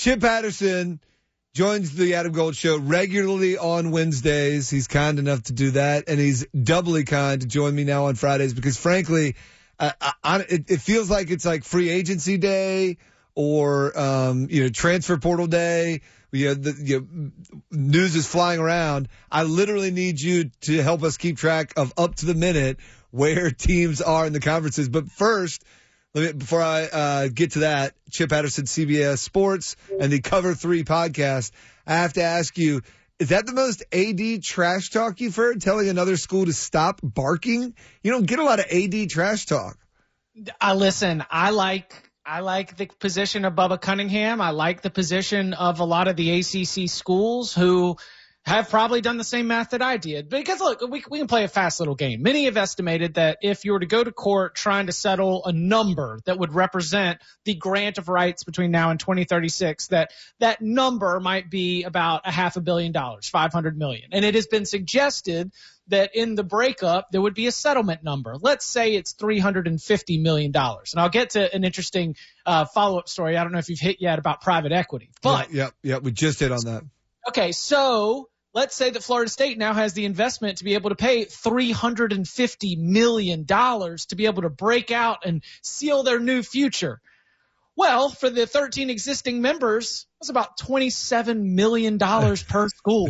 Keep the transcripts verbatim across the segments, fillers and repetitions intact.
Chip Patterson joins the Adam Gold Show regularly on Wednesdays. He's kind enough to do that, and he's doubly kind to join me now on Fridays because, frankly, I, I, it, it feels like it's like free agency day or um, you know transfer portal day. You know, the you know, news is flying around. I literally need you to help us keep track of up to the minute where teams are in the conferences. But first, let me, before I uh, get to that, Chip Patterson, C B S Sports, and the Cover three podcast, I have to ask you, is that the most A D trash talk you've heard, telling another school to stop barking? You don't get a lot of A D trash talk. Uh, listen, I like I like the position of Bubba Cunningham. I like the position of a lot of the A C C schools who have probably done the same math that I did. Because, look, we, we can play a fast little game. Many have estimated that if you were to go to court trying to settle a number that would represent the grant of rights between now and twenty thirty-six, that that number might be about a half a billion dollars, five hundred million dollars. And it has been suggested that in the breakup, there would be a settlement number. Let's say it's three hundred fifty million dollars. And I'll get to an interesting uh, follow-up story. I don't know if you've hit yet about private equity. But yeah, yeah, yeah, we just hit on that. Okay, so let's say that Florida State now has the investment to be able to pay three hundred fifty million dollars to be able to break out and seal their new future. Well, for the thirteen existing members, that's about twenty-seven million dollars per school.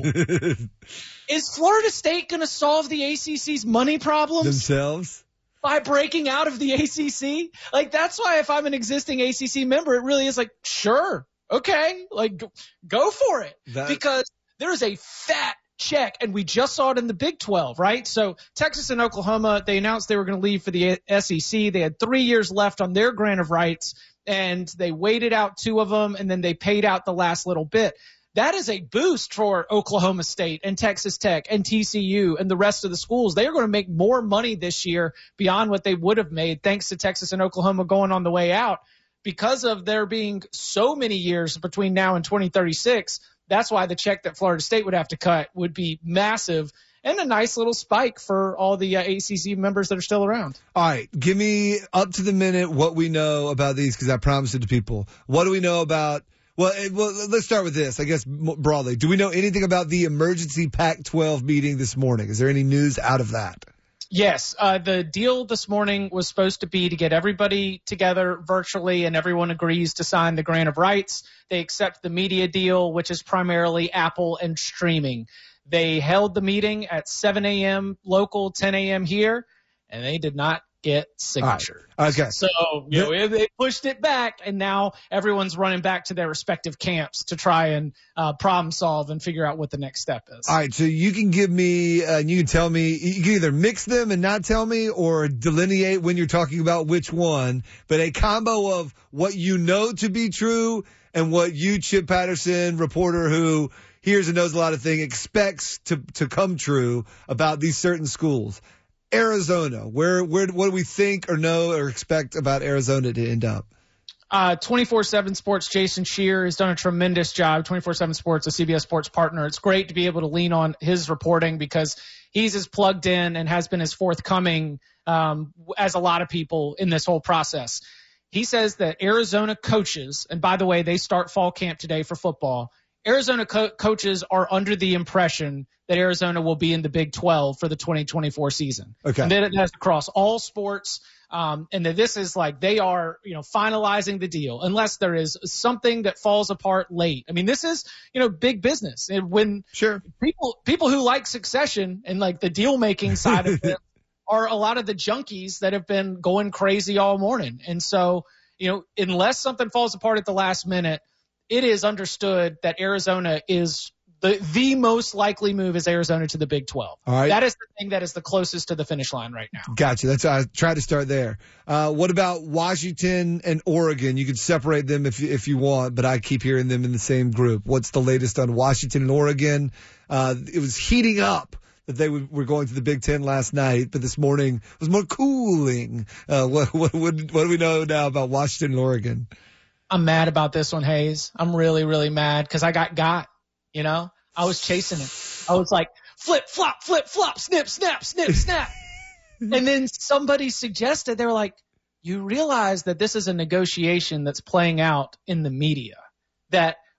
Is Florida State going to solve the A C C's money problems themselves by breaking out of the A C C? Like, that's why if I'm an existing A C C member, it really is like, sure, okay, like go, go for it. That- because there is a fat check, and we just saw it in the Big twelve, right? So Texas and Oklahoma, they announced they were going to leave for the S E C. They had three years left on their grant of rights, and they waited out two of them, and then they paid out the last little bit. That is a boost for Oklahoma State and Texas Tech and T C U and the rest of the schools. They are going to make more money this year beyond what they would have made thanks to Texas and Oklahoma going on the way out. Because of there being so many years between now and twenty thirty-six, that's why the check that Florida State would have to cut would be massive and a nice little spike for all the uh, A C C members that are still around. All right, give me up to the minute what we know about these because I promised it to people. What do we know about Well, well, let's start with this, I guess, broadly. Do we know anything about the emergency Pac twelve meeting this morning? Is there any news out of that? Yes. Uh, the deal this morning was supposed to be to get everybody together virtually, and everyone agrees to sign the grant of rights. They accept the media deal, which is primarily Apple and streaming. They held the meeting at seven a.m. local, ten a.m. here, and they did not get signatures. Right. Okay. So, you know, they pushed it back, and now everyone's running back to their respective camps to try and uh, problem solve and figure out what the next step is. All right. So you can give me, uh, you can tell me, you can either mix them and not tell me or delineate when you're talking about which one, but a combo of what you know to be true and what you, Chip Patterson, reporter who hears and knows a lot of things, expects to, to come true about these certain schools. Arizona, where, where, what do we think or know or expect about Arizona to end up? Uh, twenty-four seven Sports, Jason Scheer has done a tremendous job. twenty-four seven Sports, a C B S Sports partner. It's great to be able to lean on his reporting because he's as plugged in and has been as forthcoming um, as a lot of people in this whole process. He says that Arizona coaches, and by the way, they start fall camp today for football. Arizona co- coaches are under the impression that Arizona will be in the Big twelve for the twenty twenty-four season. Okay. And then that's across all sports. Um, and that this is like they are, you know, finalizing the deal unless there is something that falls apart late. I mean, this is, you know, big business. And when sure people people who like Succession and like the deal making side of it are a lot of the junkies that have been going crazy all morning. And so, you know, unless something falls apart at the last minute, it is understood that Arizona is the the most likely move is Arizona to the Big twelve. All right. That is the thing that is the closest to the finish line right now. Gotcha. That's I tried to start there. Uh, what about Washington and Oregon? You could separate them if you, if you want, but I keep hearing them in the same group. What's the latest on Washington and Oregon? Uh, it was heating up that they were going to the Big Ten last night, but this morning was more cooling. Uh, what, what, what, what do we know now about Washington and Oregon? I'm mad about this one, Hayes. I'm really, really mad because I got got. You know, I was chasing it. I was like, flip, flop, flip, flop, snip, snap, snip, snap. And then somebody suggested, they were like, you realize that this is a negotiation that's playing out in the media, that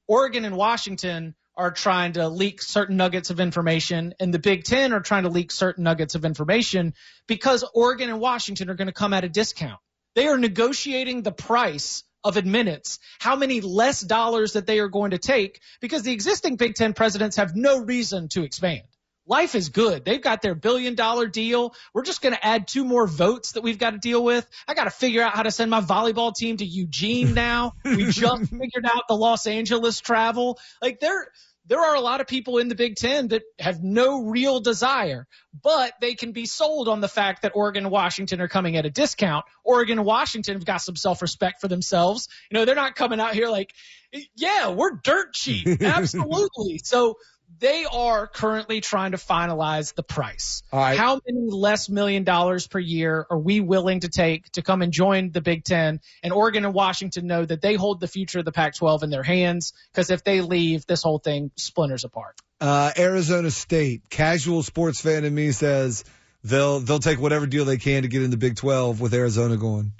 Oregon and Washington are trying to leak certain nuggets of information, and the Big Ten are trying to leak certain nuggets of information because Oregon and Washington are going to come at a discount. They are negotiating the price of admittance, how many less dollars that they are going to take, because the existing Big Ten presidents have no reason to expand. Life is good. They've got their billion dollar deal. We're just going to add two more votes that we've got to deal with. I got to figure out how to send my volleyball team to Eugene now. We just figured out the Los Angeles travel. Like there, there are a lot of people in the Big Ten that have no real desire, but they can be sold on the fact that Oregon and Washington are coming at a discount. Oregon and Washington have got some self-respect for themselves. You know, they're not coming out here like, yeah, we're dirt cheap. Absolutely. So they are currently trying to finalize the price. All right. How many less million dollars per year are we willing to take to come and join the Big Ten? And Oregon and Washington know that they hold the future of the Pac twelve in their hands, because if they leave, this whole thing splinters apart. Uh, Arizona State, casual sports fan in me says they'll they'll take whatever deal they can to get in the Big twelve with Arizona going.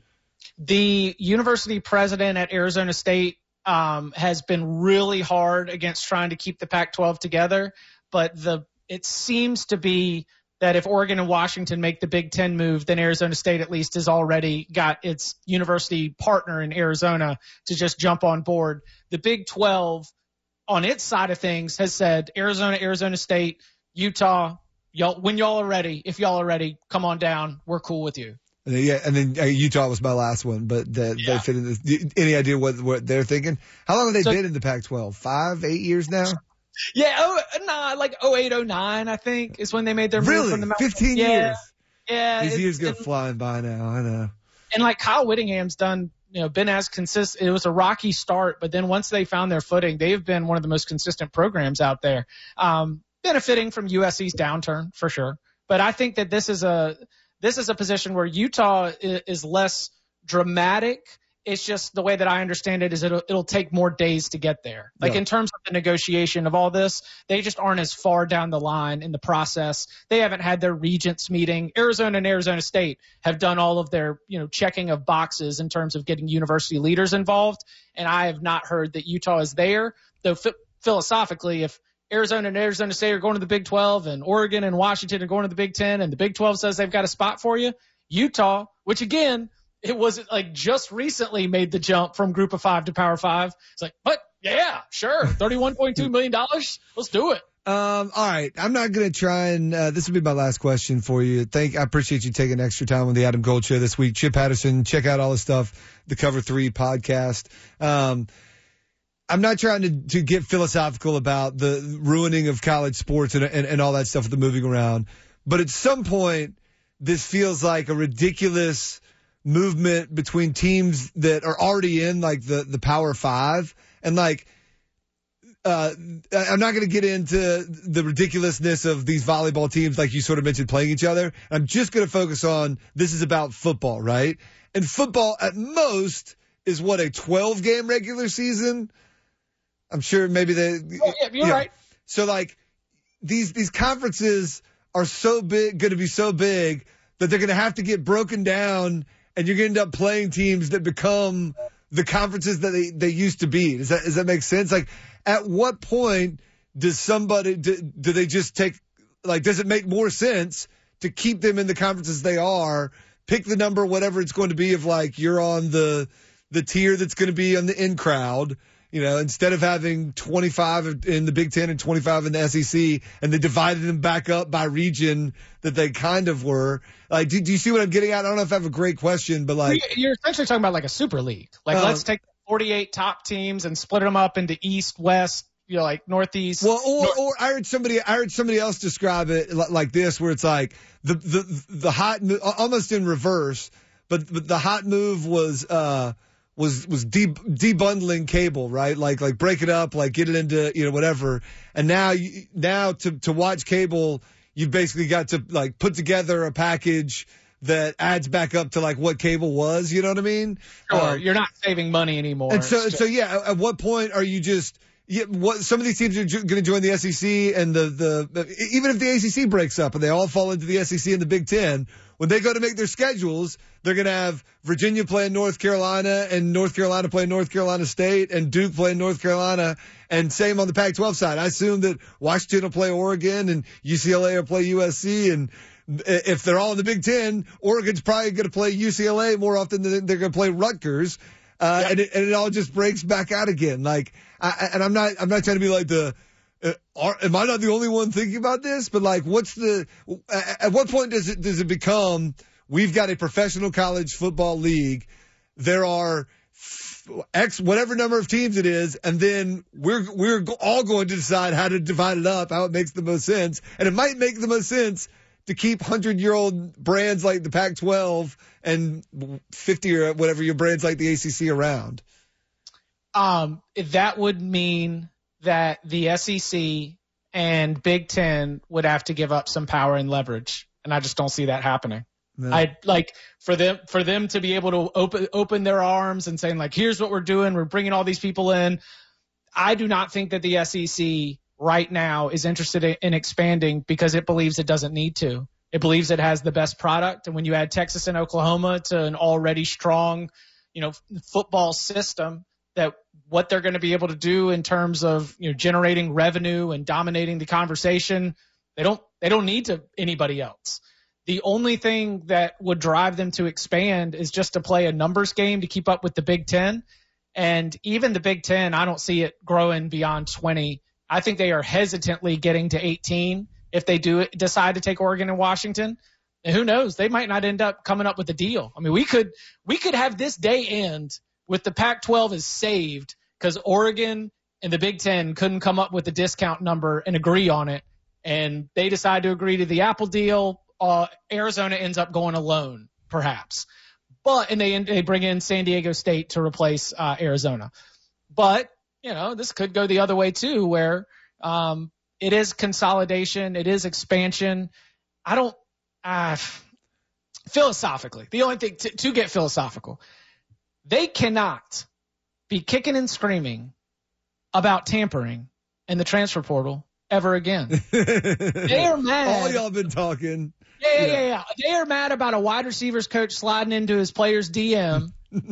The university president at Arizona State Um, has been really hard against trying to keep the Pac twelve together, but the it seems to be that if Oregon and Washington make the Big Ten move, then Arizona State at least has already got its university partner in Arizona to just jump on board. The Big twelve, on its side of things, has said Arizona, Arizona State, Utah, y'all, when y'all are ready, if y'all are ready, come on down. We're cool with you. And then, yeah, and then uh, Utah was my last one, but the, yeah. they fit in this. Any idea what, what they're thinking? How long have they so, been in the Pac twelve? Five, eight years now? Yeah, oh, nah, like oh eight, oh nine, I think, is when they made their move really? from the Mountain. fifteen yeah. years? Yeah. These years go flying by now, I know. And like Kyle Whittingham's done, you know, been as consistent. It was a rocky start, but then once they found their footing, they've been one of the most consistent programs out there, um, benefiting from U S C's downturn for sure. But I think that this is a – This is a position where Utah is less dramatic. It's just the way that I understand it is it'll, it'll take more days to get there. Like yeah. in terms of the negotiation of all this, they just aren't as far down the line in the process. They haven't had their regents meeting. Arizona and Arizona State have done all of their, you know, checking of boxes in terms of getting university leaders involved. And I have not heard that Utah is there, though f- philosophically, if Arizona and Arizona State are going to the Big twelve and Oregon and Washington are going to the Big ten and the Big twelve says they've got a spot for you, Utah, which again, it was like just recently made the jump from Group of Five to Power Five. It's like, but yeah, sure. thirty-one point two million dollars. Let's do it. Um, all right. I'm not going to try and, uh, this will be my last question for you. Thank, I appreciate you taking extra time on the Adam Gold Show this week. Chip Patterson, check out all the stuff, the Cover Three podcast. Um, I'm not trying to, to get philosophical about the ruining of college sports and, and, and all that stuff with the moving around. But at some point, this feels like a ridiculous movement between teams that are already in like the, the Power Five. And like, uh, I'm not going to get into the ridiculousness of these volleyball teams, like you sort of mentioned, playing each other. I'm just going to focus on this is about football, right? And football at most is what, a twelve game regular season? I'm sure maybe they. Oh, yeah, you're right. So like these these conferences are so big, going to be so big that they're going to have to get broken down, and you're going to end up playing teams that become the conferences that they, they used to be. Does that does that make sense? Like, at what point does somebody do, do they just take like? Does it make more sense to keep them in the conferences they are? Pick the number, whatever it's going to be, of like you're on the the tier that's going to be on the in crowd. You know, instead of having twenty-five in the Big Ten and twenty-five in the S E C, and they divided them back up by region that they kind of were. Like, do, do you see what I'm getting at? I don't know if I have a great question, but like. You're essentially talking about like a super league. Like, uh, let's take the forty-eight top teams and split them up into East, West, you know, like Northeast. Well, or, North- or I heard somebody, I heard somebody else describe it like this, where it's like the, the, the hot, almost in reverse, but, but the hot move was, uh, was was de- debundling cable, right? Like like break it up, like get it into, you know, whatever. And now you, now to to watch cable, you've basically got to like put together a package that adds back up to like what cable was. You know what I mean? Sure, um, you're not saving money anymore. And so so yeah, at what point are you just yeah, what, some of these teams are ju- going to join the S E C, and the, the even if the A C C breaks up and they all fall into the S E C and the Big Ten, when they go to make their schedules, they're going to have Virginia playing North Carolina and North Carolina playing North Carolina State and Duke playing North Carolina, and same on the Pac twelve side. I assume that Washington will play Oregon and U C L A will play U S C, and if they're all in the Big Ten, Oregon's probably going to play U C L A more often than they're going to play Rutgers. Uh, yep. and, it, and it all just breaks back out again. Like, I, and I'm not, I'm not trying to be like the, uh, are, am I not the only one thinking about this? But like, what's the, at, at what point does it, does it become, we've got a professional college football league. There are X, whatever number of teams it is. And then we're, we're all going to decide how to divide it up, how it makes the most sense. And it might make the most sense to keep hundred-year-old brands like the Pac twelve and fifty or whatever your brands like the A C C around. Um, that would mean that the S E C and Big Ten would have to give up some power and leverage, and I just don't see that happening. No. I like for them for them to be able to open open their arms and saying like, here's what we're doing, we're bringing all these people in. I do not think that the S E C right now is interested in expanding because it believes it doesn't need to. It believes it has the best product. And when you add Texas and Oklahoma to an already strong, you know, football system, that what they're going to be able to do in terms of, you know, generating revenue and dominating the conversation, they don't, they don't need to anybody else. The only thing that would drive them to expand is just to play a numbers game to keep up with the Big Ten. And even the Big Ten, I don't see it growing beyond twenty. I think they are hesitantly getting to eighteen if they do decide to take Oregon and Washington. And who knows? They might not end up coming up with a deal. I mean, we could we could have this day end with the Pac twelve is saved because Oregon and the Big Ten couldn't come up with a discount number and agree on it. And they decide to agree to the Apple deal. Uh, Arizona ends up going alone, perhaps. But and they they bring in San Diego State to replace uh, Arizona. But you know, this could go the other way too, where um, it is consolidation, it is expansion. I don't uh, philosophically. The only thing to, to get philosophical, they cannot be kicking and screaming about tampering in the transfer portal ever again. They are mad. All y'all been talking. Yeah, yeah, yeah, yeah. They are mad about a wide receivers coach sliding into his player's D M.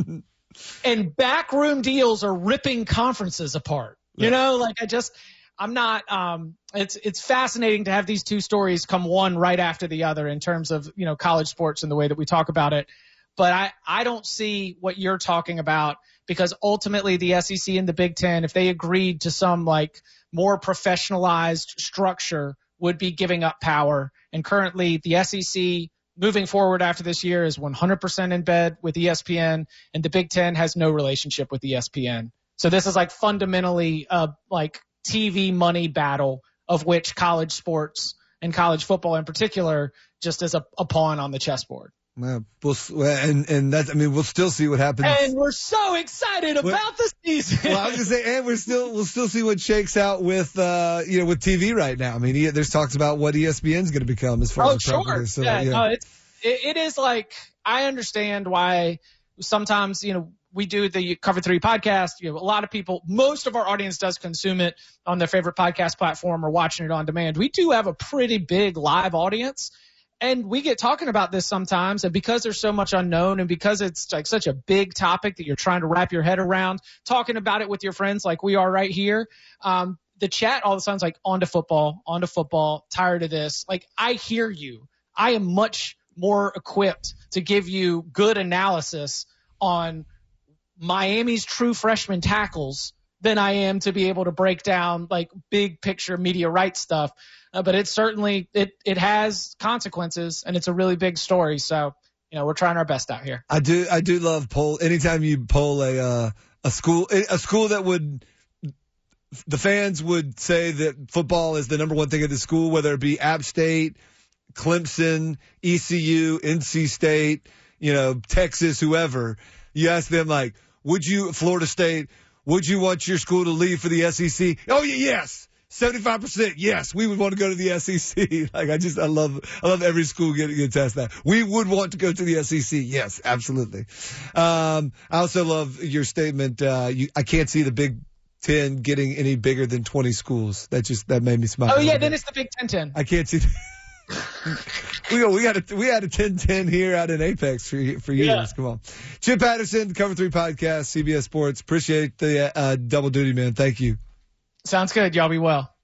And backroom deals are ripping conferences apart. You yeah. know, like I just, I'm not, um, it's, it's fascinating to have these two stories come one right after the other in terms of, you know, college sports and the way that we talk about it. But I, I don't see what you're talking about because ultimately the S E C and the Big Ten, if they agreed to some like more professionalized structure, would be giving up power. And currently the S E C moving forward after this year is one hundred percent in bed with E S P N, and the Big Ten has no relationship with E S P N. So this is like fundamentally a like T V money battle of which college sports and college football in particular just is a, a pawn on the chessboard. Yeah, we'll, and and that's I mean we'll still see what happens. And we're so excited about well, the season. Well, I was gonna say, and we're still we'll still see what shakes out with uh you know with T V right now. I mean, he, there's talks about what E S P N's gonna become as far oh, as sure. property. So, yeah, yeah. No, it's it, it is like I understand why sometimes you know we do the Cover Three podcast. You know, a lot of people, most of our audience does consume it on their favorite podcast platform or watching it on demand. We do have a pretty big live audience. And we get talking about this sometimes, and because there's so much unknown and because it's like such a big topic that you're trying to wrap your head around, talking about it with your friends like we are right here, um, the chat all of a sudden is like, on to football, on to football, tired of this. Like, I hear you. I am much more equipped to give you good analysis on Miami's true freshman tackles than I am to be able to break down like big picture media rights stuff. Uh, but it certainly, it, it has consequences and it's a really big story. So, you know, we're trying our best out here. I do, I do love poll. Anytime you poll a, uh, a school, a school that would, the fans would say that football is the number one thing at the school, whether it be App State, Clemson, E C U, N C State, you know, Texas, whoever. You ask them like, would you, Florida State, would you want your school to leave for the S E C? Oh, yeah, yes. seventy-five percent, yes, we would want to go to the S E C. Like, I just, I love, I love every school getting gets asked that. We would want to go to the S E C. Yes, absolutely. Um, I also love your statement. Uh, you, I can't see the Big Ten getting any bigger than twenty schools. That just that made me smile. Oh yeah, then it's the Big Ten ten. I can't see. we go, we got a we had a ten ten here out in Apex for for years. Yeah. Come on, Chip Patterson, Cover Three Podcast, C B S Sports. Appreciate the uh, double duty, man. Thank you. Sounds good. Y'all be well.